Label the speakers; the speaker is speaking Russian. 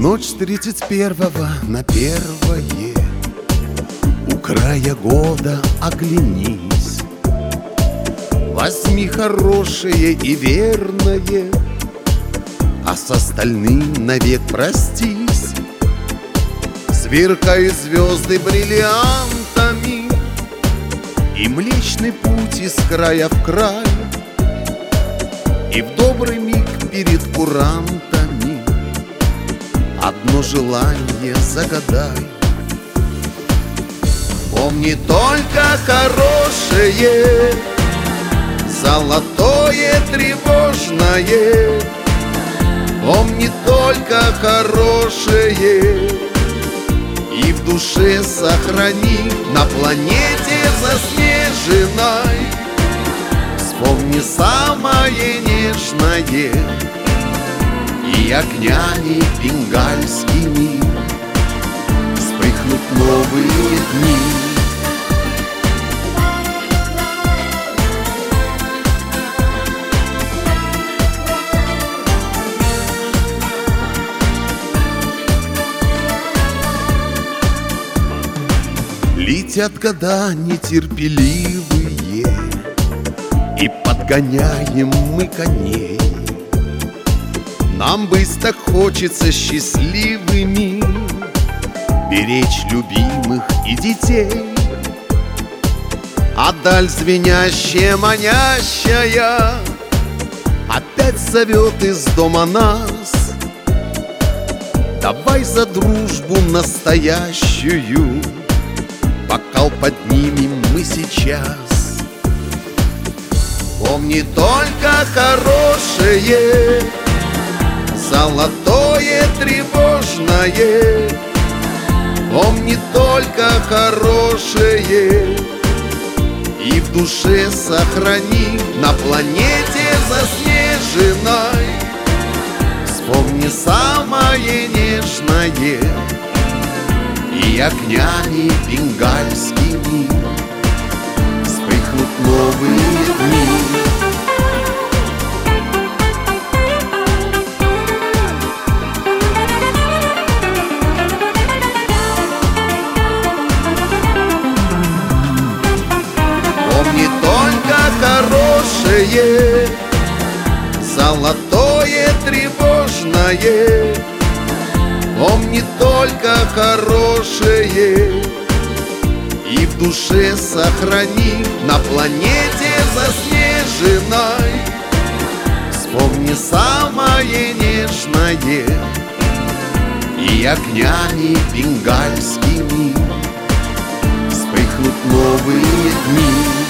Speaker 1: ночь с 31 на 1 у края года оглянись, возьми хорошее и верное, а с остальным навек простись. Сверкают звезды бриллиантами, и Млечный Путь из края в край, и в добрый миг перед курантами одно желание загадай. Помни только хорошее, золотое тревожное. Помни только хорошее и в душе сохрани на планете заснеженной. Вспомни самое нежное, и огнями бенгальскими вспыхнут новые дни. Летят года нетерпеливые, и подгоняем мы коней. Нам быстро хочется счастливыми беречь любимых и детей. А даль звенящая, манящая опять зовет из дома нас. Давай за дружбу настоящую бокал поднимем мы сейчас. Помни только хорошее, золотое тревожное. Помни только хорошее и в душе сохрани на планете заснеженной. Вспомни самое нежное, и огнями бенгальскими вспыхнут новые дни. Помни только хорошее, золотое тревожное. Помни только хорошее и в душе сохрани на планете заснеженной. Вспомни самое нежное, и огнями бенгальскими вспыхнут новые дни.